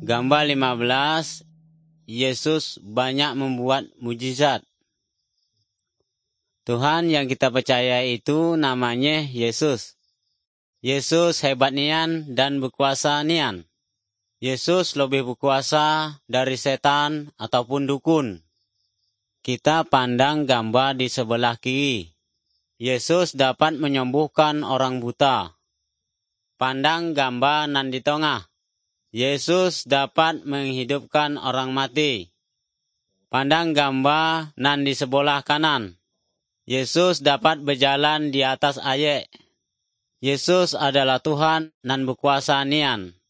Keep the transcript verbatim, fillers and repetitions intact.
Gambar lima belas, Yesus banyak membuat mujizat. Tuhan yang kita percaya itu namanya Yesus. Yesus hebat nian dan berkuasa nian. Yesus lebih berkuasa dari setan ataupun dukun. Kita pandang gambar di sebelah kiri. Yesus dapat menyembuhkan orang buta. Pandang gambar nan di tengah. Yesus dapat menghidupkan orang mati. Pandang gambar nan di sebelah kanan. Yesus dapat berjalan di atas air. Yesus adalah Tuhan nan berkuasa nian.